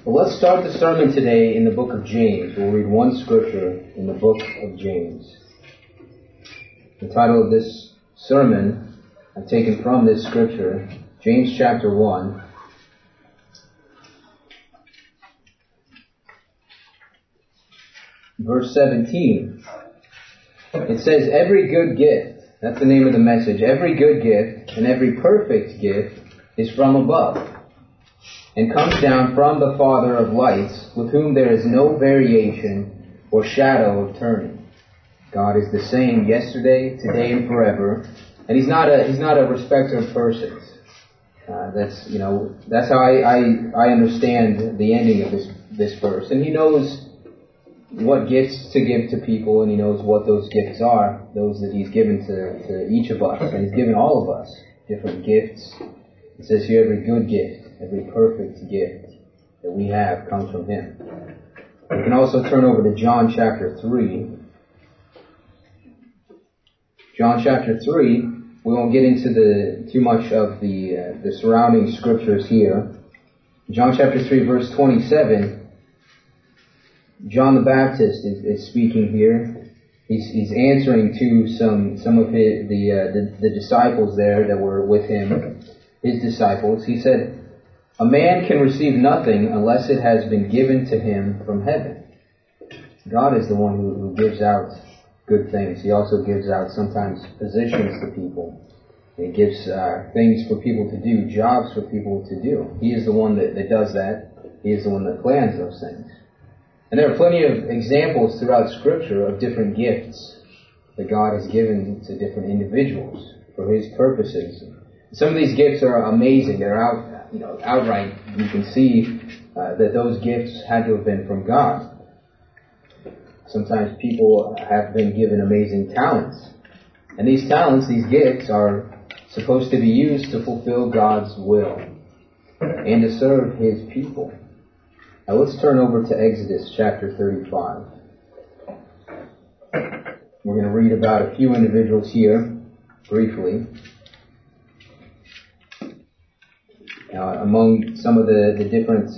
Well, let's start the sermon today in the book of James. We'll read one scripture in the book of James. The title of this sermon I've taken from this scripture, James chapter 1. Verse 17. It says, every good gift, that's the name of the message, every good gift and every perfect gift is from above, and comes down from the Father of lights, with whom there is no variation or shadow of turning. God is the same yesterday, today, and forever, and He's not a respecter of persons. That's how I understand the ending of this verse. And He knows what gifts to give to people, and He knows what those gifts are, those that He's given to each of us, and He's given all of us different gifts. It says here, every good gift, every perfect gift that we have comes from Him. We can also turn over to John chapter 3. John chapter 3, we won't get into too much of the surrounding scriptures here. John chapter 3, verse 27, John the Baptist is speaking here. He's answering to some of the disciples there that were with him, his disciples. He said, a man can receive nothing unless it has been given to him from heaven. God is the one who gives out good things. He also gives out sometimes positions to people. He gives things for people to do, jobs for people to do. He is the one that does that. He is the one that plans those things. And there are plenty of examples throughout Scripture of different gifts that God has given to different individuals for His purposes. Some of these gifts are amazing. They're outright. You can see that those gifts had to have been from God. Sometimes people have been given amazing talents. And these talents, these gifts, are supposed to be used to fulfill God's will and to serve His people. Now let's turn over to Exodus chapter 35. We're going to read about a few individuals here, briefly. Now, among some of the different,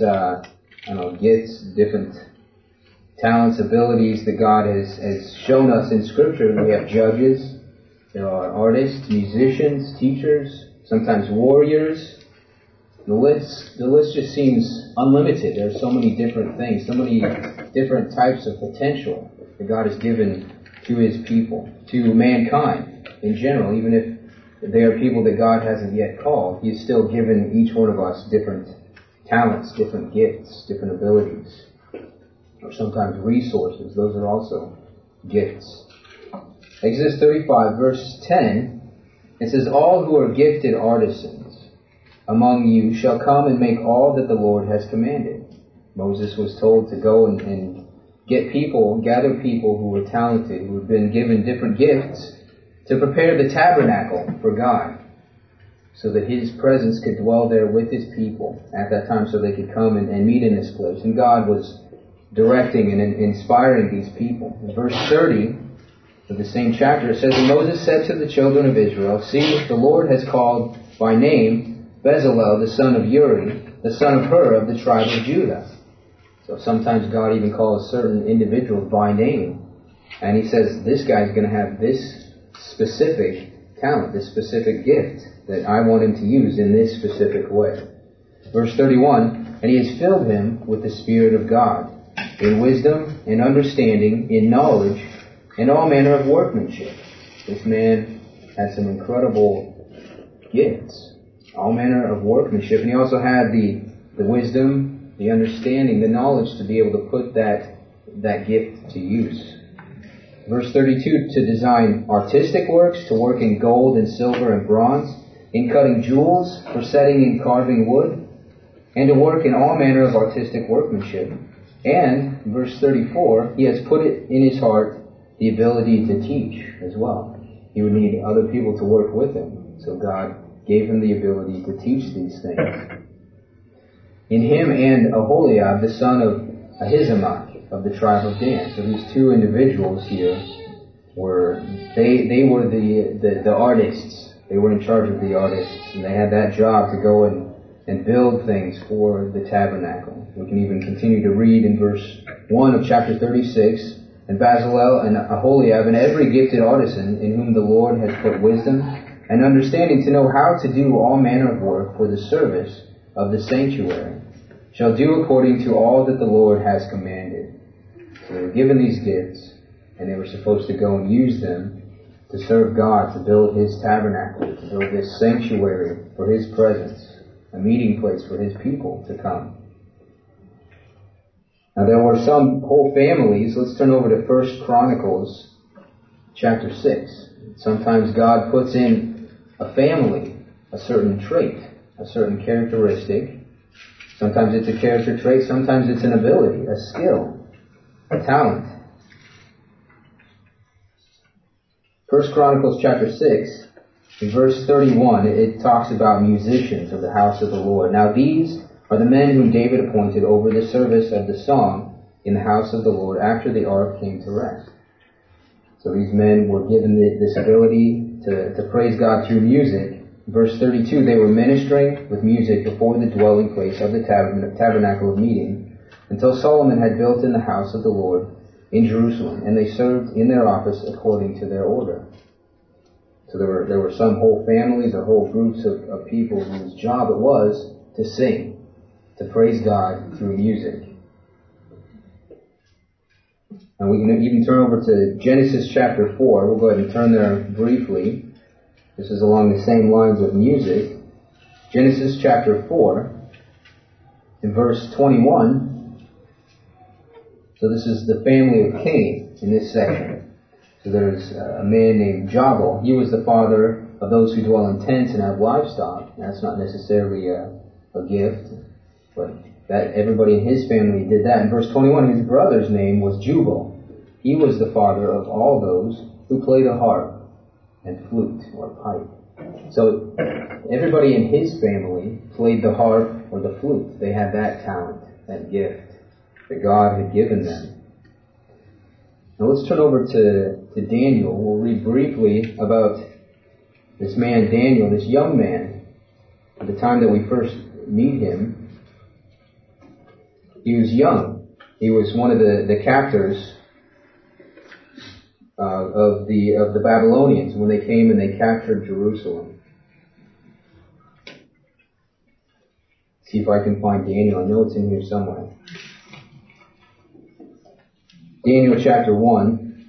gifts, different talents, abilities that God has shown us in Scripture, we have judges, there are artists, musicians, teachers, sometimes warriors. The list just seems unlimited. There are so many different things, so many different types of potential that God has given to His people, to mankind in general. Even if they are people that God hasn't yet called, He has still given each one of us different talents, different gifts, different abilities, or sometimes resources. Those are also gifts. Exodus 35, verse 10, it says, all who are gifted artisans among you shall come and make all that the Lord has commanded. Moses was told to go and gather people who were talented, who had been given different gifts, to prepare the tabernacle for God, so that His presence could dwell there with His people at that time, so they could come and meet in this place. And God was directing and inspiring these people. In verse 30 of the same chapter, it says, and Moses said to the children of Israel, see, the Lord has called by name Bezalel, the son of Uri, the son of Hur, of the tribe of Judah. So sometimes God even calls certain individuals by name. And He says, this guy's going to have this specific talent, this specific gift that I want him to use in this specific way. Verse 31, and He has filled him with the Spirit of God, in wisdom, in understanding, in knowledge, and all manner of workmanship. This man had some incredible gifts. All manner of workmanship. And he also had the wisdom, the understanding, the knowledge to be able to put that gift to use. Verse 32, to design artistic works, to work in gold and silver and bronze, in cutting jewels, for setting and carving wood, and to work in all manner of artistic workmanship. And, verse 34, he has put it in his heart the ability to teach as well. He would need other people to work with him. So God gave him the ability to teach these things. In him and Aholiab, the son of Ahisamach, of the tribe of Dan. So these two individuals here were the artists. They were in charge of the artists, and they had that job to go and and build things for the tabernacle. We can even continue to read in verse 1 of chapter 36, and Bezalel and Aholiab and every gifted artisan in whom the Lord has put wisdom and understanding to know how to do all manner of work for the service of the sanctuary, shall do according to all that the Lord has commanded. So they were given these gifts, and they were supposed to go and use them to serve God, to build His tabernacle, to build this sanctuary for His presence, a meeting place for His people to come. Now there were some whole families. Let's turn over to 1 Chronicles chapter 6. Sometimes God puts in a family a certain trait, a certain characteristic. Sometimes it's a character trait, sometimes it's an ability, a skill, a talent. 1 Chronicles chapter 6, in verse 31, it talks about musicians of the house of the Lord. Now these are the men whom David appointed over the service of the song in the house of the Lord after the ark came to rest. So these men were given this ability to praise God through music. Verse 32, they were ministering with music before the dwelling place of the tabernacle of meeting until Solomon had built in the house of the Lord in Jerusalem, and they served in their office according to their order. So there were some whole families or whole groups of people whose job it was to sing, to praise God through music. And we can even turn over to Genesis chapter 4. We'll go ahead and turn there briefly. This is along the same lines of music. Genesis chapter 4, in verse 21. So this is the family of Cain in this section. So there's a man named Jabal. He was the father of those who dwell in tents and have livestock. That's not necessarily a gift, but that everybody in his family did that. In verse 21, his brother's name was Jubal. He was the father of all those who played a harp and flute or pipe. So everybody in his family played the harp or the flute. They had that talent, that gift that God had given them. Now let's turn over to Daniel. We'll read briefly about this man Daniel, this young man. At the time that we first meet him, he was young. He was one of the captors of the Babylonians when they came and they captured Jerusalem. See if I can find Daniel. I know it's in here somewhere. Daniel chapter 1.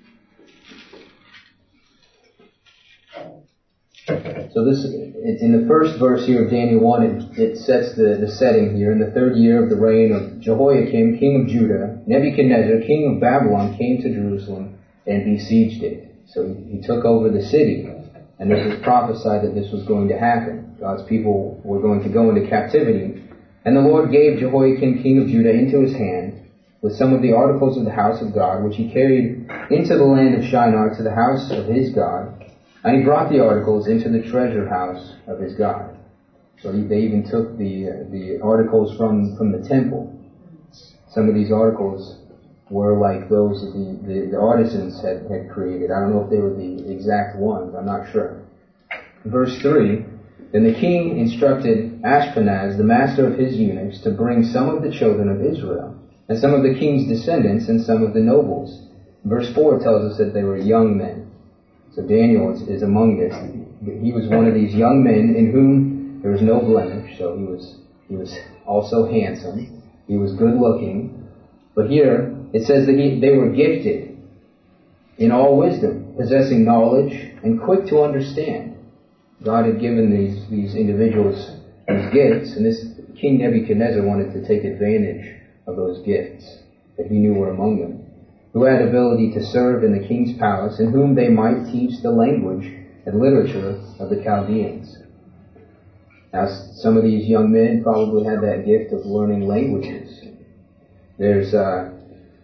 So it's in the first verse here of Daniel 1. It sets the setting here. In the 3rd year of the reign of Jehoiakim, king of Judah, Nebuchadnezzar, king of Babylon, came to Jerusalem and besieged it. So he took over the city. And this was prophesied that this was going to happen. God's people were going to go into captivity. And the Lord gave Jehoiakim, king of Judah, into his hand, with some of the articles of the house of God, which he carried into the land of Shinar to the house of his God. And he brought the articles into the treasure house of his God. So they even took the articles from the temple. Some of these articles were like those that the artisans had created. I don't know if they were the exact ones. I'm not sure. Verse 3, then the king instructed Ashpenaz, the master of his eunuchs, to bring some of the children of Israel, and some of the king's descendants, and some of the nobles. Verse 4 tells us that they were young men. So Daniel is among this. He was one of these young men in whom there was no blemish. So he was also handsome. He was good looking. But here it says that they were gifted in all wisdom, possessing knowledge, and quick to understand. God had given these individuals these gifts, and this King Nebuchadnezzar wanted to take advantage of those gifts that he knew were among them, who had ability to serve in the king's palace, and whom they might teach the language and literature of the Chaldeans. Now, some of these young men probably had that gift of learning languages. There's, I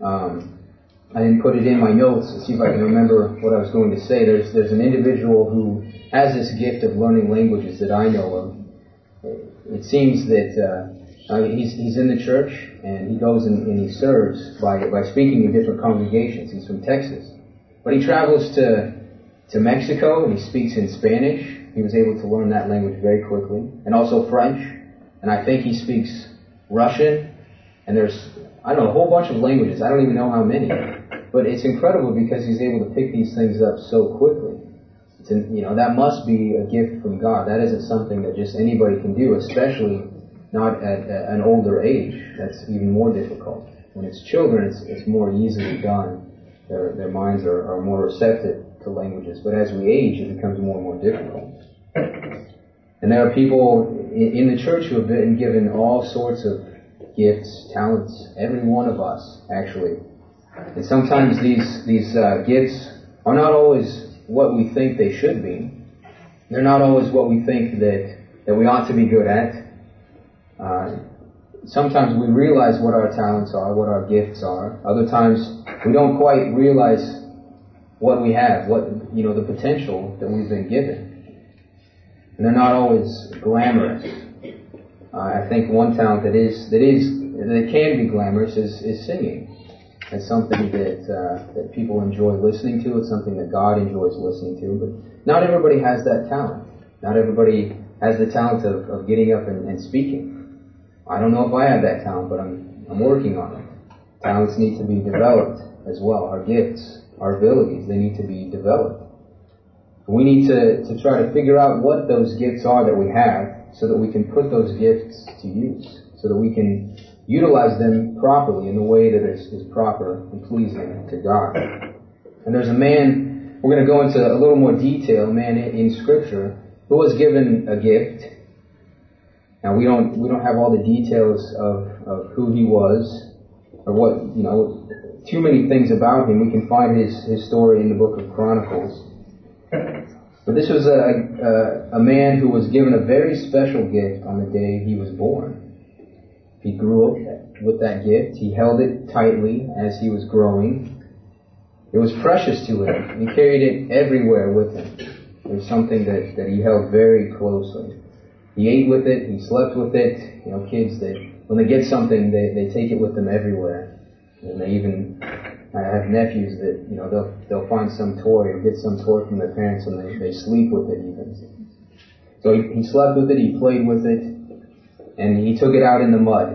didn't put it in my notes to see if I can remember what I was going to say. There's an individual who has this gift of learning languages that I know of. It seems that he's in the church, and he goes and he serves by speaking in different congregations. He's from Texas. But he travels to Mexico, and he speaks in Spanish. He was able to learn that language very quickly. And also French. And I think he speaks Russian, and there's, I don't know, a whole bunch of languages. I don't even know how many. But it's incredible because he's able to pick these things up so quickly. That must be a gift from God. That isn't something that just anybody can do, especially not at an older age. That's even more difficult. When it's children, it's more easily done. Their minds are more receptive to languages. But as we age, it becomes more and more difficult. And there are people in the church who have been given all sorts of gifts, talents, every one of us, actually. And sometimes these gifts are not always what we think they should be. They're not always what we think that we ought to be good at. Sometimes we realize what our talents are, what our gifts are. Other times we don't quite realize what we have, the potential that we've been given. And they're not always glamorous. I think one talent that can be glamorous is singing. It's something that people enjoy listening to. It's something that God enjoys listening to. But not everybody has that talent. Not everybody has the talent of getting up and speaking. I don't know if I have that talent, but I'm working on it. Talents need to be developed as well. Our gifts, our abilities, they need to be developed. We need to try to figure out what those gifts are that we have so that we can put those gifts to use, so that we can utilize them properly in the way that is proper and pleasing to God. And there's a man, we're going to go into a little more detail, a man in Scripture who was given a gift. Now we don't have all the details of who he was or what, too many things about him. We can find his story in the book of Chronicles. But this was a man who was given a very special gift on the day he was born. He grew up with that gift. He held it tightly as he was growing. It was precious to him. He carried it everywhere with him. It was something that he held very closely. He ate with it. He slept with it. Kids, when they get something, they take it with them everywhere. And I have nephews that, they'll find some toy or get some toy from their parents and they sleep with it even. So he slept with it, he played with it, and he took it out in the mud.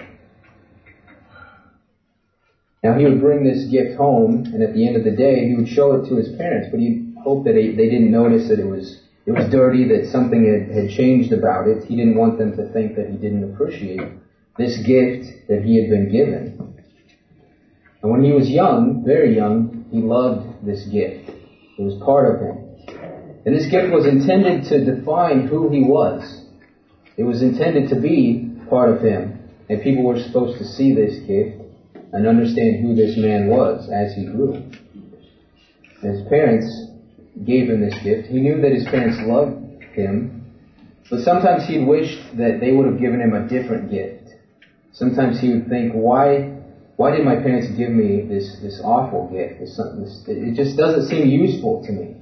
Now he would bring this gift home, and at the end of the day, he would show it to his parents, but he'd hope that they didn't notice that it was dirty, that something had changed about it. He didn't want them to think that he didn't appreciate this gift that he had been given. And when he was young, very young, he loved this gift. It was part of him. And this gift was intended to define who he was. It was intended to be part of him. And people were supposed to see this gift and understand who this man was as he grew. And his parents gave him this gift. He knew that his parents loved him, but sometimes he'd wished that they would have given him a different gift. Sometimes he would think, why did my parents give me this awful gift? It just doesn't seem useful to me.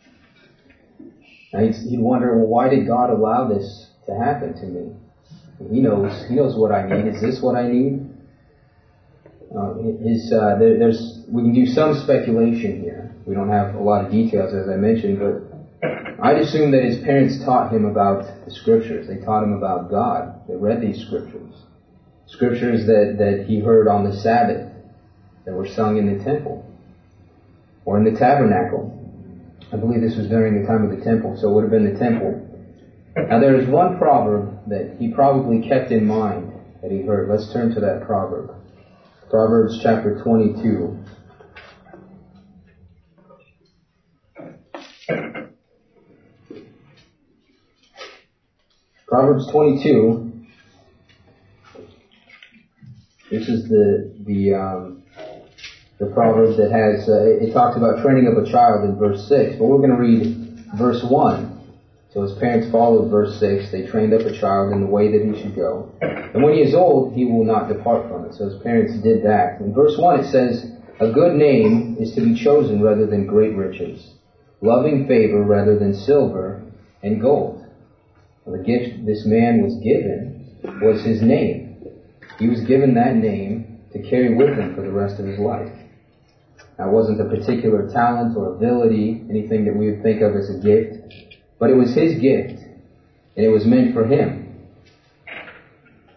And he'd wonder, well, why did God allow this to happen to me? He knows what I need. Is this what I need? We can do some speculation here. We don't have a lot of details, as I mentioned, but I'd assume that his parents taught him about the Scriptures. They taught him about God. They read these Scriptures. Scriptures that he heard on the Sabbath, that were sung in the temple or in the tabernacle. I believe this was during the time of the temple, so it would have been the temple. Now there is one proverb that he probably kept in mind that he heard. Let's turn to that proverb. Proverbs chapter 22. Proverbs 22. This is the proverb that has, it talks about training up a child in verse 6, but we're going to read verse 1. So his parents followed verse 6. They trained up a child in the way that he should go. And when he is old, he will not depart from it. So his parents did that. In verse 1 it says, a good name is to be chosen rather than great riches, loving favor rather than silver and gold. Well, the gift this man was given was his name. He was given that name to carry with him for the rest of his life. Now, it wasn't a particular talent or ability, anything that we would think of as a gift, but it was his gift, and it was meant for him.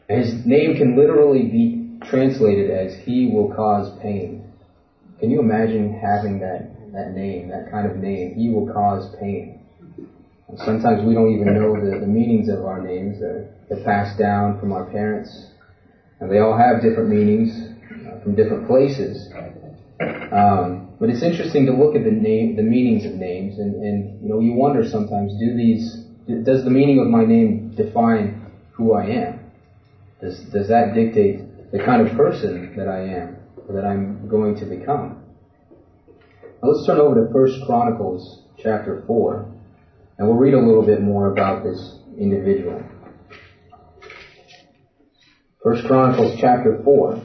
His name can literally be translated as "He will cause pain." Can you imagine having that name, that kind of name? He will cause pain. Sometimes we don't even know the meanings of our names. They're passed down from our parents. And they all have different meanings from different places. But it's interesting to look at the meanings of names, and you wonder sometimes, does the meaning of my name define who I am? Does that dictate the kind of person that I am, or that I'm going to become? Now let's turn over to 1 Chronicles chapter 4, and we'll read a little bit more about this individual. 1 Chronicles chapter 4.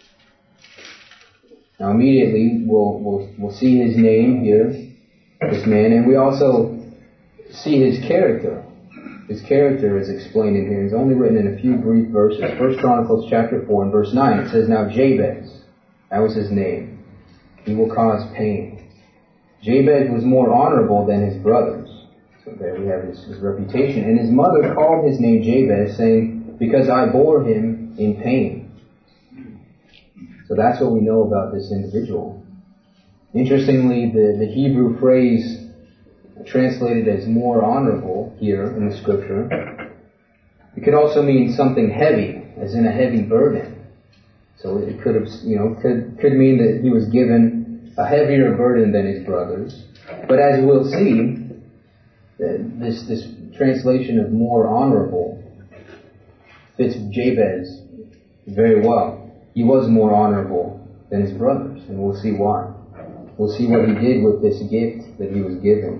Now immediately we'll see his name here, this man, and we also see his character. His character is explained in here. It's only written in a few brief verses. 1 Chronicles chapter 4 and verse 9. It says, "Now Jabez," that was his name, "he will cause pain." Jabez was more honorable than his brothers. So there we have his reputation. And his mother called his name Jabez, saying, "Because I bore him in pain." So that's what we know about this individual. Interestingly, the Hebrew phrase translated as "more honorable" here in the scripture, it could also mean something heavy, as in a heavy burden. So it could have, could mean that he was given a heavier burden than his brothers. But as we'll see, this translation of "more honorable" fits Jabez very well. He was more honorable than his brothers, and we'll see why. We'll see what he did with this gift that he was given.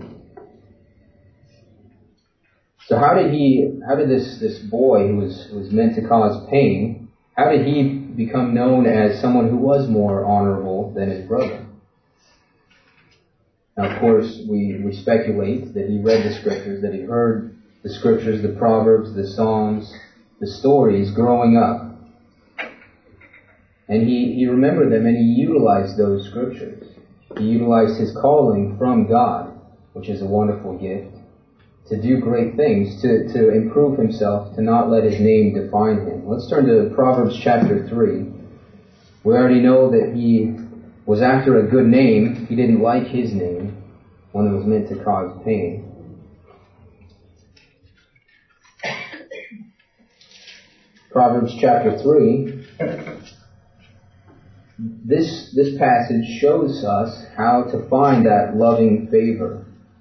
So how did this boy who was meant to cause pain, how did he become known as someone who was more honorable than his brother? Now, of course, we speculate that he read the scriptures, that he heard the scriptures, the Proverbs, the Psalms, the stories growing up. And he remembered them, and he utilized those scriptures. He utilized his calling from God, which is a wonderful gift, to do great things, to improve himself, to not let his name define him. Let's turn to Proverbs chapter 3. We already know that he was after a good name. He didn't like his name, one that was meant to cause pain. Proverbs chapter 3. This passage shows us how to find that loving favor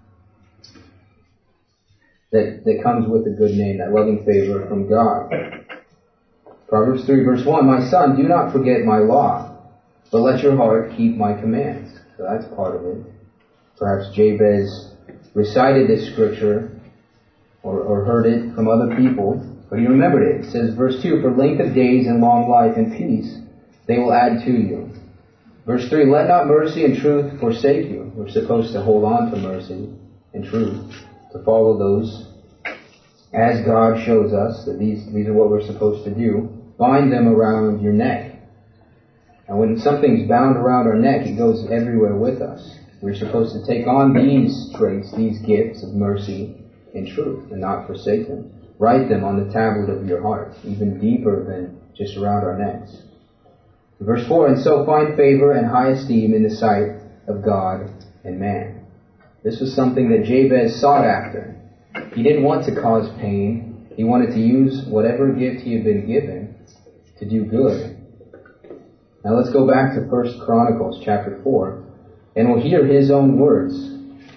that comes with a good name, that loving favor from God. Proverbs 3 verse 1, "My son, do not forget my law, but let your heart keep my commands." So that's part of it. Perhaps Jabez recited this scripture or heard it from other people, but he remembered it. It says, verse 2, "For length of days and long life and peace they will add to you." Verse 3, "Let not mercy and truth forsake you." We're supposed to hold on to mercy and truth, to follow those as God shows us that these are what we're supposed to do. Bind them around your neck. And when something's bound around our neck, it goes everywhere with us. We're supposed to take on these traits, these gifts of mercy and truth, and not forsake them. Write them on the tablet of your heart, even deeper than just around our necks. Verse 4, "And so find favor and high esteem in the sight of God and man." This was something that Jabez sought after. He didn't want to cause pain. He wanted to use whatever gift he had been given to do good. Now let's go back to 1 Chronicles chapter 4, and we'll hear his own words.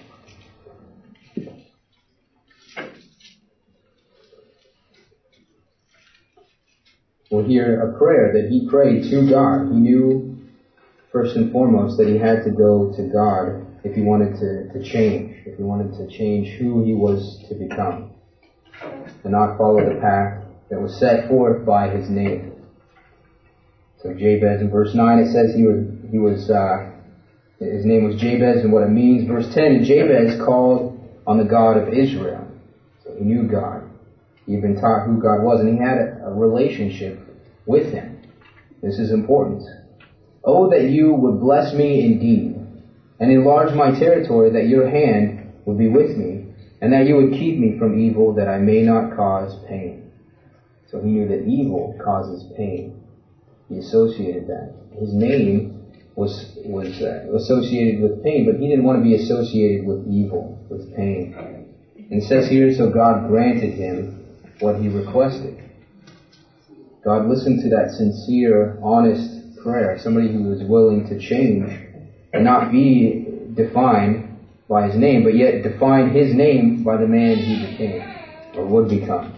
We'll hear a prayer that he prayed to God. He knew, first and foremost, that he had to go to God if he wanted to change, if he wanted to change who he was to become, and not follow the path that was set forth by his name. So Jabez, in verse 9, it says his name was Jabez, and what it means. Verse 10, "And Jabez called on the God of Israel." So he knew God. He had been taught who God was, and he had a relationship with him. This is important. "Oh, that you would bless me indeed, and enlarge my territory, that your hand would be with me, and that you would keep me from evil, that I may not cause pain." So he knew that evil causes pain. He associated that. His name was associated with pain, but he didn't want to be associated with evil, with pain. And it says here, so God granted him what he requested. God listened to that sincere, honest prayer, somebody who was willing to change and not be defined by his name, but yet define his name by the man he became, or would become.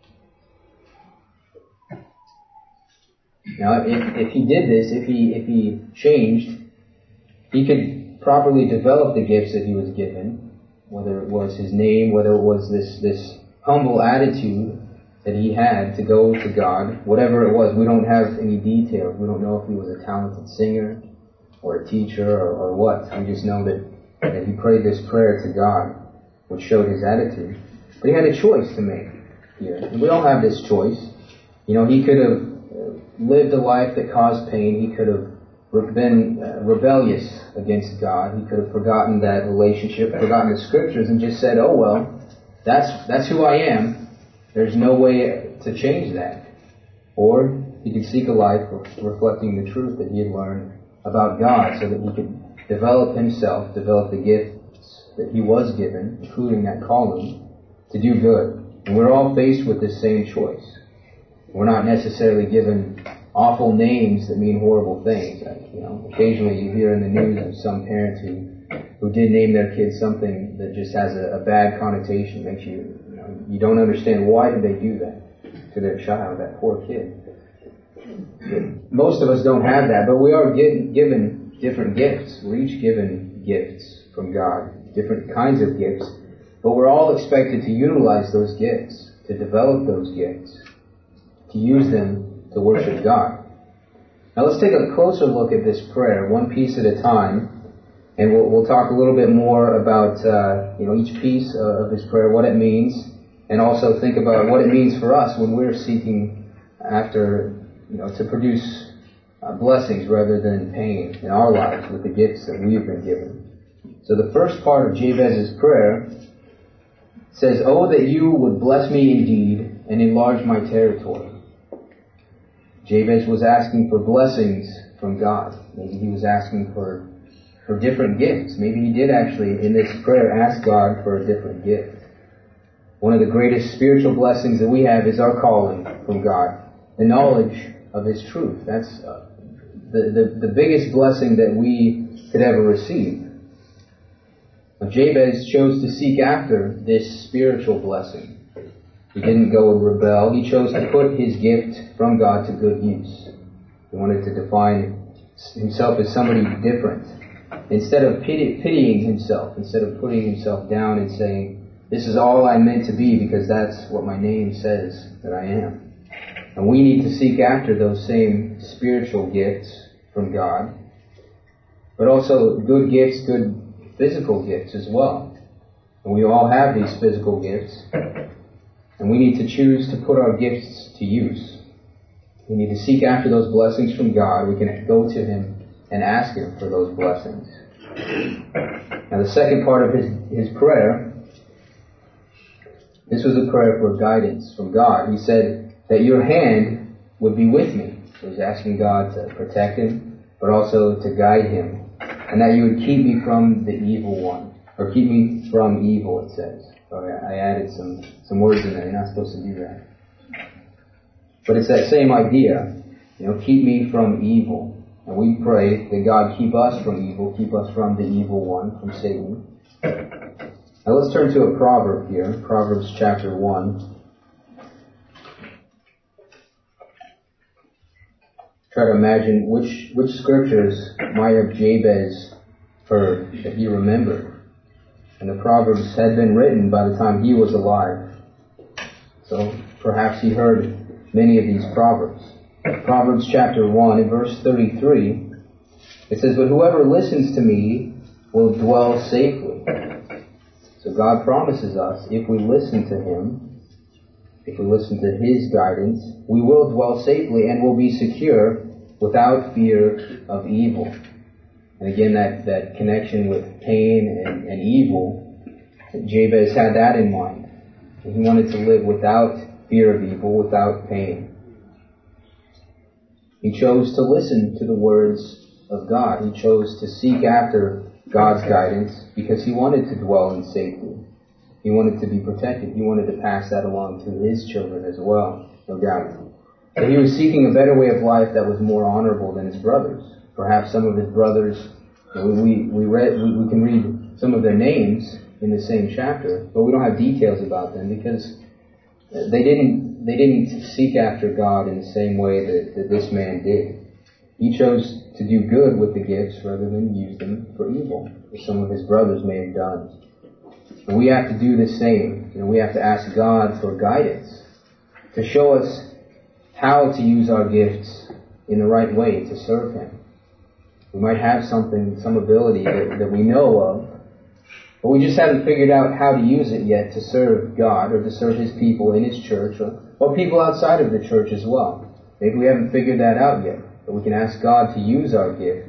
Now, if he did this, if he changed, he could properly develop the gifts that he was given, whether it was his name, whether it was this humble attitude that he had to go to God, whatever it was. We don't have any details. We don't know if he was a talented singer or a teacher or what. We just know that he prayed this prayer to God, which showed his attitude. But he had a choice to make here. And we all have this choice. He could have lived a life that caused pain. He could have been rebellious against God. He could have forgotten that relationship, forgotten the Scriptures, and just said, oh well, that's who I am. There's no way to change that. Or he could seek a life reflecting the truth that he had learned about God, so that he could develop himself, develop the gifts that he was given, including that calling, to do good. And we're all faced with this same choice. We're not necessarily given awful names that mean horrible things. Occasionally you hear in the news of some parents who did name their kids something that just has a bad connotation, makes you don't understand why did they do that to their child, that poor kid. But most of us don't have that, but we are given different gifts. We're each given gifts from God, different kinds of gifts, but we're all expected to utilize those gifts, to develop those gifts, to use them to worship God. Now let's take a closer look at this prayer, one piece at a time, and we'll talk a little bit more about each piece of this prayer, what it means, and also think about what it means for us when we're seeking after to produce blessings rather than pain in our lives with the gifts that we've been given. So the first part of Jabez's prayer says, "Oh, that you would bless me indeed and enlarge my territory." Jabez was asking for blessings from God. Maybe he was asking for different gifts. Maybe he did actually, in this prayer, ask God for a different gift. One of the greatest spiritual blessings that we have is our calling from God, the knowledge of His truth. That's the biggest blessing that we could ever receive. Now, Jabez chose to seek after this spiritual blessing. He didn't go and rebel. He chose to put his gift from God to good use. He wanted to define himself as somebody different. Instead of pitying himself, instead of putting himself down and saying, this is all I'm meant to be because that's what my name says that I am. And we need to seek after those same spiritual gifts from God, but also good gifts, good physical gifts as well. And we all have these physical gifts. And we need to choose to put our gifts to use. We need to seek after those blessings from God. We can go to Him and ask Him for those blessings. Now the second part of his prayer, this was a prayer for guidance from God. He said that your hand would be with me. So he's asking God to protect him, but also to guide him. And that you would keep me from the evil one. Or keep me from evil, it says. Sorry, I added some words in there. You're not supposed to do that. But it's that same idea. Keep me from evil. And we pray that God keep us from evil, keep us from the evil one, from Satan. Now let's turn to a proverb here. Proverbs chapter 1. Try to imagine which scriptures might have Jabez heard that he remembered. And the Proverbs had been written by the time he was alive. So perhaps he heard many of these Proverbs. Proverbs chapter 1 and verse 33, it says, "But whoever listens to me will dwell safely." So God promises us, if we listen to Him, if we listen to His guidance, we will dwell safely and will be secure without fear of evil. And again, that connection with pain and evil, Jabez had that in mind. He wanted to live without fear of evil without pain. He chose to listen to the words of God. He chose to seek after God's guidance because he wanted to dwell in safety. He wanted to be protected. He wanted to pass that along to his children as well, no doubt. So he was seeking a better way of life that was more honorable than his brothers. Perhaps some of his brothers, we can read some of their names in the same chapter, but we don't have details about them because they didn't seek after God in the same way that this man did. He chose to do good with the gifts rather than use them for evil, as some of his brothers may have done. And we have to do the same. We have to ask God for guidance to show us how to use our gifts in the right way to serve him. We might have some ability that we know of, but we just haven't figured out how to use it yet to serve God or to serve his people in his church or people outside of the church as well. Maybe we haven't figured that out yet, but we can ask God to use our gift.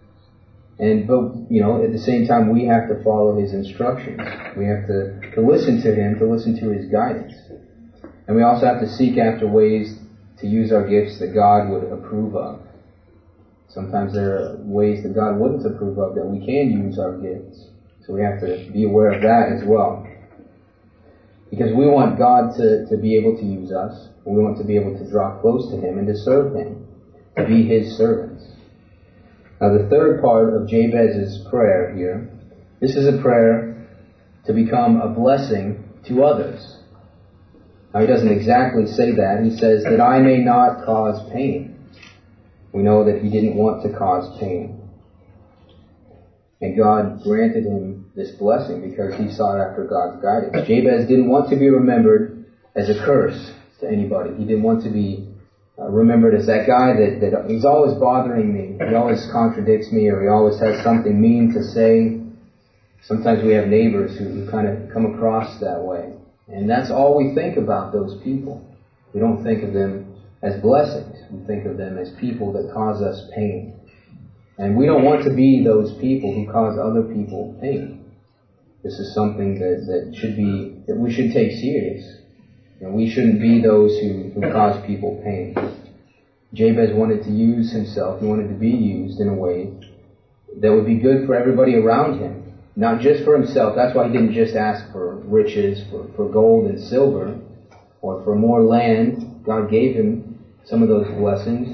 But at the same time, we have to follow his instructions. We have to listen to him, to listen to his guidance. And we also have to seek after ways to use our gifts that God would approve of. Sometimes there are ways that God wouldn't approve of that we can use our gifts. So we have to be aware of that as well. Because we want God to be able to use us. We want to be able to draw close to him and to serve him, to be his servants. Now the third part of Jabez's prayer here, this is a prayer to become a blessing to others. Now he doesn't exactly say that. He says that I may not cause pain. We know that he didn't want to cause pain. And God granted him this blessing because he sought after God's guidance. Jabez didn't want to be remembered as a curse to anybody. He didn't want to be remembered as that guy that he's always bothering me. He always contradicts me, or he always has something mean to say. Sometimes we have neighbors who kind of come across that way. And that's all we think about those people. We don't think of them as blessings. We think of them as people that cause us pain. And we don't want to be those people who cause other people pain. This is something that we should take serious. And we shouldn't be those who cause people pain. Jabez wanted to use himself. He wanted to be used in a way that would be good for everybody around him. Not just for himself. That's why he didn't just ask for riches, for gold and silver, or for more land. God gave him some of those blessings.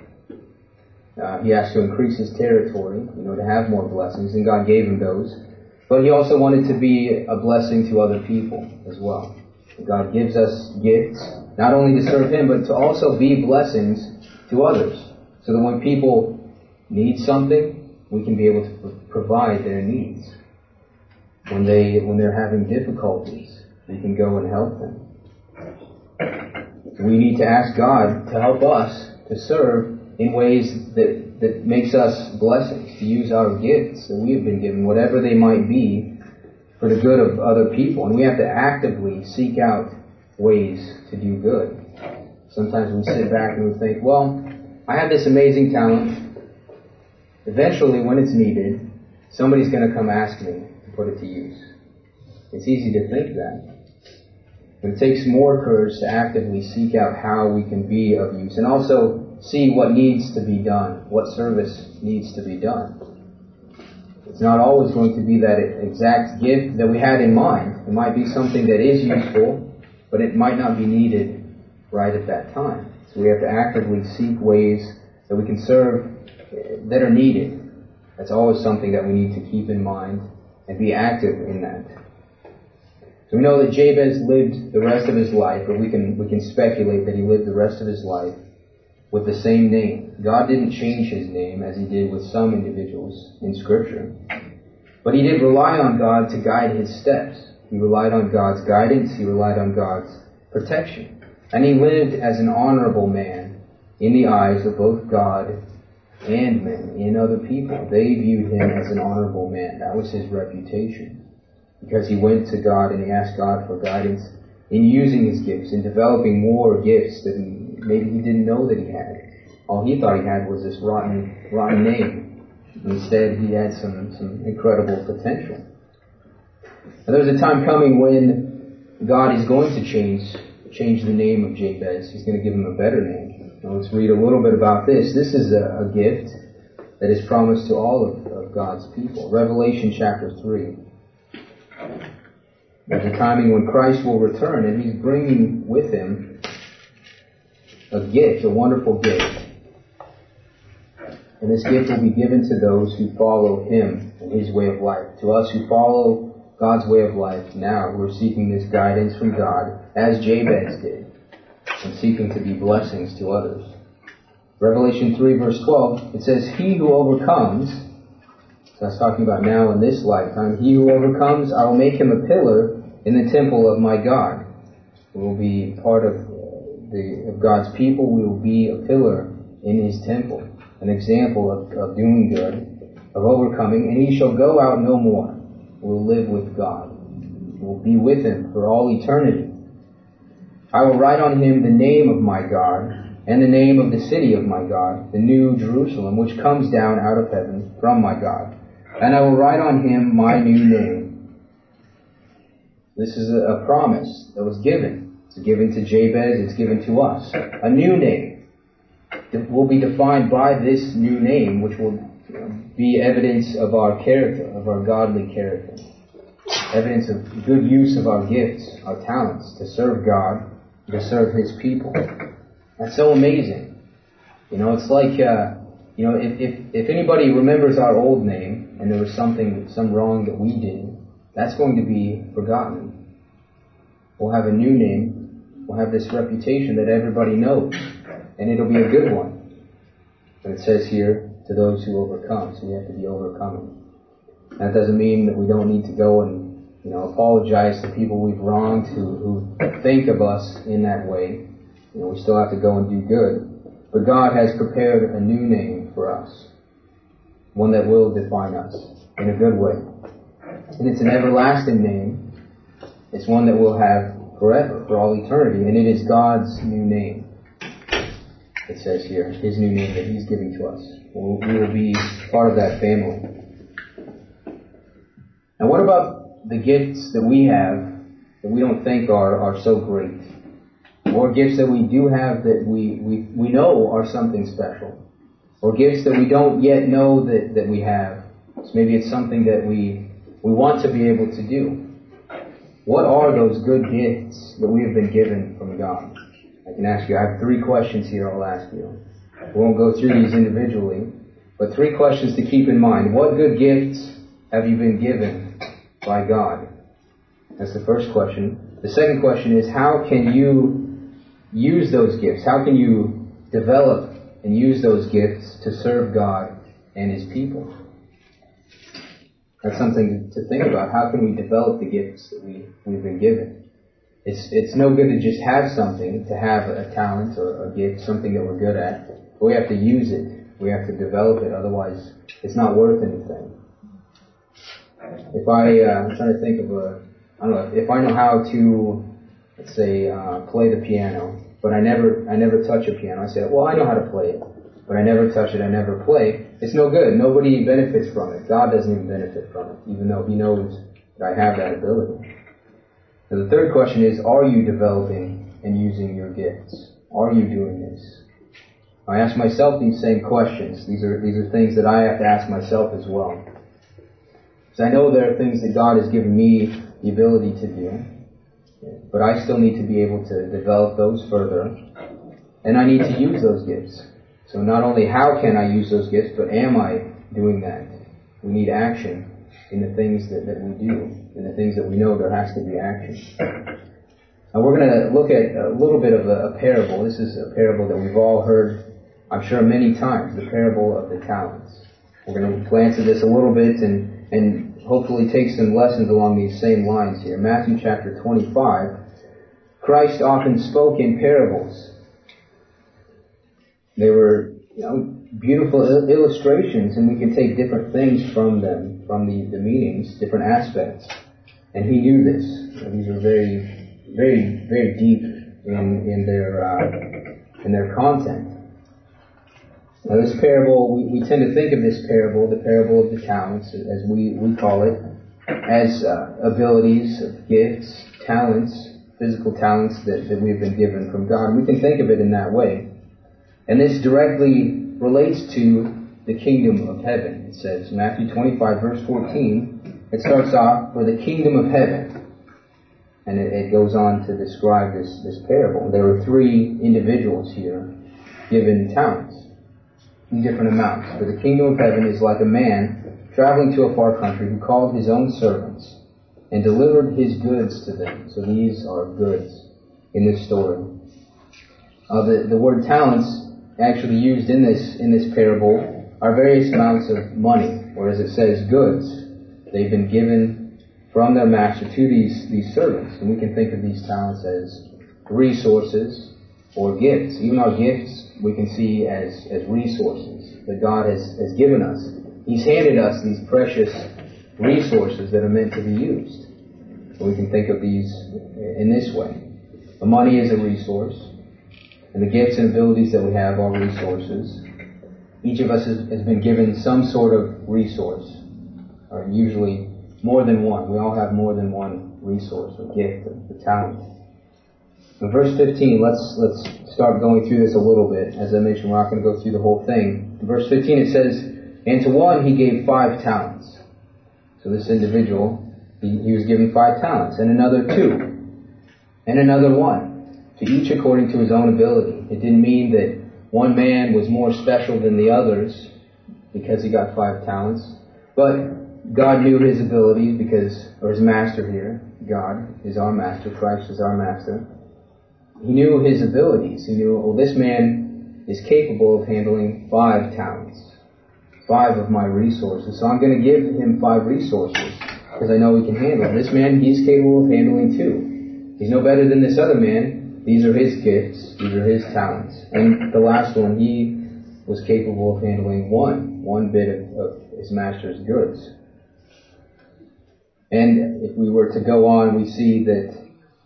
He asked to increase his territory, to have more blessings, and God gave him those. But he also wanted to be a blessing to other people as well. God gives us gifts, not only to serve him, but to also be blessings to others. So that when people need something, we can be able to provide their needs. When they're having difficulties, we can go and help them. We need to ask God to help us to serve in ways that makes us blessings, to use our gifts that we have been given, whatever they might be, for the good of other people. And we have to actively seek out ways to do good. Sometimes we sit back and we think, well, I have this amazing talent. Eventually, when it's needed, somebody's going to come ask me to put it to use. It's easy to think that. But it takes more courage to actively seek out how we can be of use, and also see what needs to be done, what service needs to be done. It's not always going to be that exact gift that we had in mind. It might be something that is useful, but it might not be needed right at that time. So we have to actively seek ways that we can serve that are needed. That's always something that we need to keep in mind and be active in that. So we know that Jabez lived the rest of his life, or we can speculate that he lived the rest of his life with the same name. God didn't change his name as he did with some individuals in Scripture. But he did rely on God to guide his steps. He relied on God's guidance. He relied on God's protection. And he lived as an honorable man in the eyes of both God and men, in other people. They viewed him as an honorable man. That was his reputation. Because he went to God and he asked God for guidance in using his gifts, in developing more gifts that maybe he didn't know that he had. All he thought he had was this rotten name. Instead, he had some incredible potential. And there's a time coming when God is going to change change the name of Jabez. He's going to give him a better name. Now let's read a little bit about this. This is a gift that is promised to all of God's people. Revelation chapter 3. There's a timing when Christ will return, and He's bringing with Him a gift, a wonderful gift. And this gift will be given to those who follow Him and His way of life. To us who follow God's way of life now, who are seeking this guidance from God, as Jabez did, and seeking to be blessings to others. Revelation 3 verse 12, it says, He who overcomes, so that's talking about now in this lifetime, he who overcomes, I will make him a pillar in the temple of my God. We will be part of God's people. We will be a pillar in His temple, an example of doing good, of overcoming, and he shall go out no more. We'll live with God. We'll be with Him for all eternity. I will write on him the name of my God, and the name of the city of my God, the new Jerusalem, which comes down out of heaven from my God. And I will write on him my new name. This is a promise that was given. It's given to Jabez, it's given to us. A new name that will be defined by this new name, which will be evidence of our character, of our godly character. Evidence of good use of our gifts, our talents, to serve God, to serve His people. That's so amazing. It's like, if anybody remembers our old name, and there was some wrong that we did, that's going to be forgotten. We'll have a new name. We'll have this reputation that everybody knows. And it'll be a good one. But it says here, to those who overcome. So we have to be overcoming. That doesn't mean that we don't need to go and, apologize to people we've wronged who think of us in that way. We still have to go and do good. But God has prepared a new name for us. One that will define us in a good way. And it's an everlasting name. It's one that we'll have forever, for all eternity. And it is God's new name. It says here, His new name that He's giving to us. We will be part of that family. Now what about the gifts that we have that we don't think are so great? Or gifts that we do have that we know are something special. Or gifts that we don't yet know that we have. So maybe it's something that we want to be able to do. What are those good gifts that we have been given from God? I can ask you, I have 3 questions here I'll ask you. We won't go through these individually, but 3 questions to keep in mind. What good gifts have you been given by God? That's the first question. The second question is, how can you use those gifts? How can you develop and use those gifts to serve God and His people? That's something to think about. How can we develop the gifts that we've been given? It's no good to just have something, to have a talent or a gift, something that we're good at. But we have to use it. We have to develop it. Otherwise, it's not worth anything. If I'm trying to think of if I know how to, let's say, play the piano, but I never touch a piano. I say, well, I know how to play it, but I never touch it, I never play. It's no good. Nobody benefits from it. God doesn't even benefit from it, even though He knows that I have that ability. So the third question is, are you developing and using your gifts? Are you doing this? I ask myself these same questions. These are things that I have to ask myself as well. Because I know there are things that God has given me the ability to do, but I still need to be able to develop those further, and I need to use those gifts. So not only how can I use those gifts, but am I doing that? We need action in the things that we do, in the things that we know there has to be action. Now we're going to look at a little bit of a parable. This is a parable that we've all heard, I'm sure, many times, the parable of the talents. We're going to glance at this a little bit and hopefully take some lessons along these same lines here. Matthew chapter 25, Christ often spoke in parables. They were beautiful illustrations, and we can take different things from them, from the meanings, different aspects. And He knew this. These are very, very, very deep in their content. Now this parable, we tend to think of this parable, the parable of the talents, as we call it, as abilities, gifts, talents physical talents that we've been given from God. And we can think of it in that way. And this directly relates to the kingdom of heaven. It says, Matthew 25, verse 14, it starts off, for the kingdom of heaven. And it goes on to describe this parable. There were three individuals here given talents in different amounts. For the kingdom of heaven is like a man traveling to a far country who called his own servants and delivered his goods to them. So these are goods in this story. The word talents actually used in this parable are various amounts of money, or as it says, goods. They've been given from their master to these servants. And we can think of these talents as resources or gifts. Even our gifts we can see as resources that God has given us. He's handed us these precious resources that are meant to be used. And we can think of these in this way. The money is a resource, and the gifts and abilities that we have are resources. Each of us has been given some sort of resource, or usually more than one. We all have more than one resource or gift or talent. In verse 15, let's start going through this a little bit. As I mentioned, we're not going to go through the whole thing. In verse 15 it says, and to one he gave 5 talents. So this individual, he was given 5 talents, and another 2, and another 1, to each according to his own ability. It didn't mean that one man was more special than the others because he got 5 talents, but God knew his abilities or his master here, God is our master, Christ is our master. He knew his abilities. He knew, well, this man is capable of handling 5 talents, 5 of my resources. So I'm going to give him 5 resources because I know he can handle it. This man, he's capable of handling 2. He's no better than this other man. These are his gifts. These are his talents. And the last one, he was capable of handling one bit of his master's goods. And if we were to go on, we see that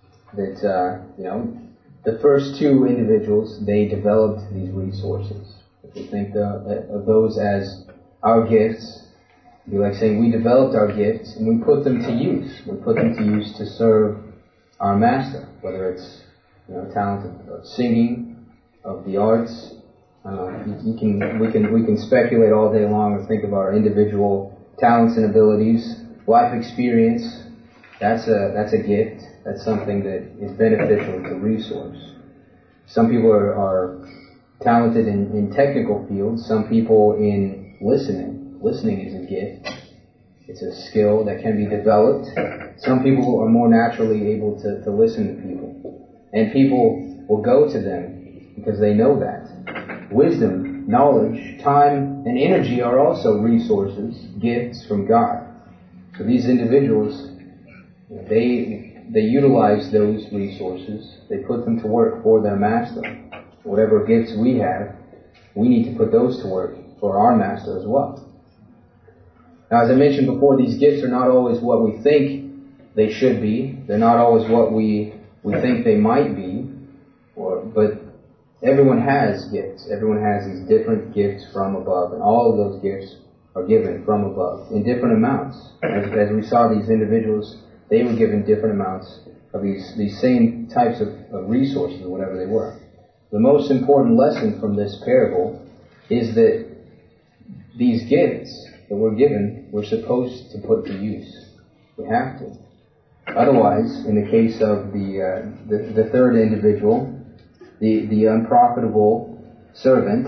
the first 2 individuals, they developed these resources. If we think of those as our gifts, it'd be like saying we developed our gifts and we put them to use. We put them to use to serve our master, whether it's talent of singing, of the arts. I don't know. We can speculate all day long and think of our individual talents and abilities, life experience. That's a gift. That's something that is beneficial. It's a resource. Some people are talented in technical fields. Some people in listening. Listening is a gift. It's a skill that can be developed. Some people are more naturally able to listen to people. And people will go to them because they know that. Wisdom, knowledge, time, and energy are also resources, gifts from God. So these individuals, they utilize those resources. They put them to work for their master. Whatever gifts we have, we need to put those to work for our master as well. Now, as I mentioned before, these gifts are not always what we think they should be. They're not always what we think they might be. But everyone has gifts. Everyone has these different gifts from above. And all of those gifts are given from above in different amounts. As we saw these individuals, they were given different amounts of these same types of resources, whatever they were. The most important lesson from this parable is that these gifts that we're given, we're supposed to put to use. We have to. Otherwise, in the case of the third individual, the unprofitable servant,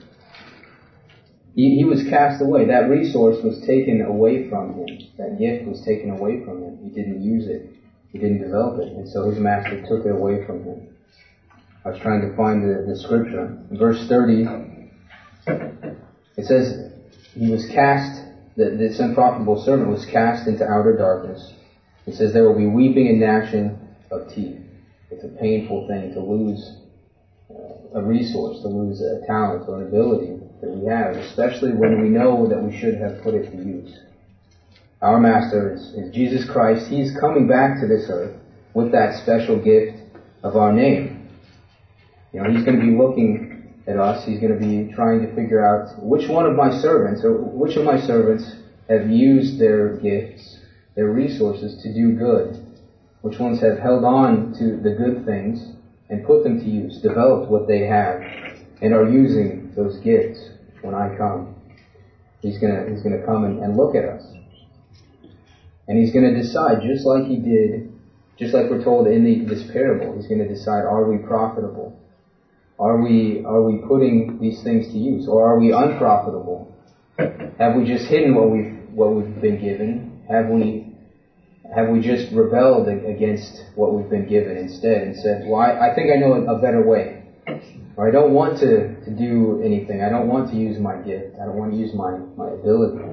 he was cast away. That resource was taken away from him. That gift was taken away from him. He didn't use it. He didn't develop it. And so his master took it away from him. I was trying to find the scripture. In verse 30, it says, he was cast, this unprofitable servant was cast into outer darkness. It says there will be weeping and gnashing of teeth. It's a painful thing to lose a resource, to lose a talent or an ability that we have, especially when we know that we should have put it to use. Our Master is Jesus Christ. He is coming back to this earth with that special gift of our name. He's going to be looking at us. He's going to be trying to figure out which one of my servants, or which of my servants have used their gifts, their resources to do good Which ones have held on to the good things and put them to use, developed what they have, and are using those gifts when I come. He's gonna come and look at us. And He's gonna decide, just like He did, just like we're told in this parable, He's gonna decide, are we profitable? Are we putting these things to use? Or are we unprofitable? Have we just hidden what we've been given? Have we just rebelled against what we've been given instead and said, well, I think I know a better way. Or I don't want to do anything. I don't want to use my gift. I don't want to use my ability.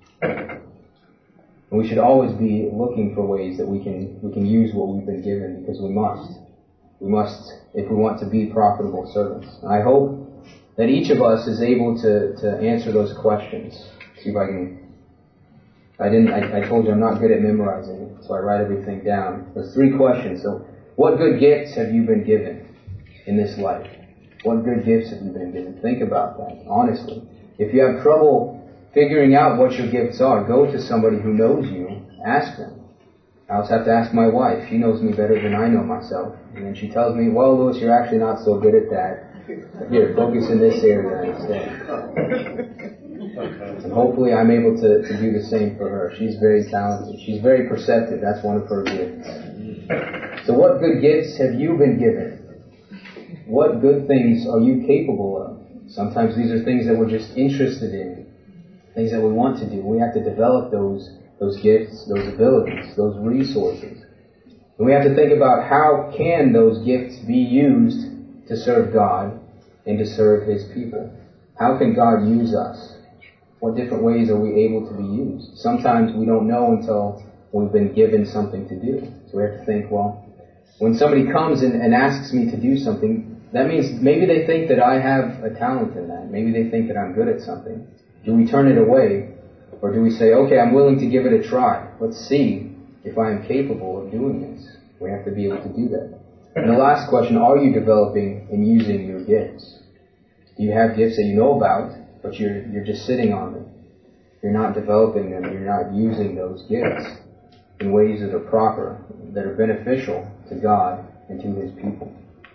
And we should always be looking for ways that we can use what we've been given, because we must. We must, if we want to be profitable servants. And I hope that each of us is able to answer those questions. See if I can. I told you I'm not good at memorizing, so I write everything down. There's 3 questions. So, what good gifts have you been given in this life? What good gifts have you been given? Think about that, honestly. If you have trouble figuring out what your gifts are, go to somebody who knows you. Ask them. I also have to ask my wife. She knows me better than I know myself. And then she tells me, well, Louis, you're actually not so good at that. Here, focus in this area instead. And hopefully I'm able to do the same for her. She's very talented. She's very perceptive. That's one of her gifts. So what good gifts have you been given? What good things are you capable of? Sometimes these are things that we're just interested in, things that we want to do. We have to develop those gifts, those abilities, those resources. And we have to think about how can those gifts be used to serve God and to serve His people. How can God use us? What different ways are we able to be used? Sometimes we don't know until we've been given something to do. So we have to think, well, when somebody comes and asks me to do something, that means maybe they think that I have a talent in that. Maybe they think that I'm good at something. Do we turn it away? Or do we say, okay, I'm willing to give it a try. Let's see if I am capable of doing this. We have to be able to do that. And the last question, are you developing and using your gifts? Do you have gifts that you know about, but you're just sitting on them? You're not developing them. You're not using those gifts in ways that are proper, that are beneficial to God and to His people.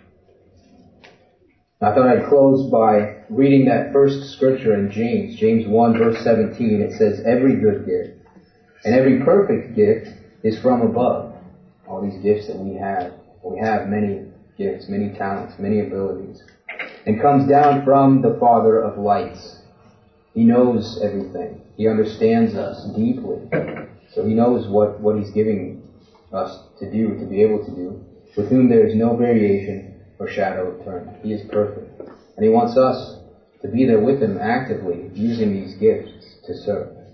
I thought I'd close by reading that first scripture in James 1 verse 17. It says, every good gift and every perfect gift is from above. All these gifts that we have many gifts, many talents, many abilities, and comes down from the Father of lights. He knows everything. He understands us deeply. So He knows what He's giving us to do, to be able to do, with whom there is no variation or shadow of turning. He is perfect. And He wants us to be there with Him actively, using these gifts to serve.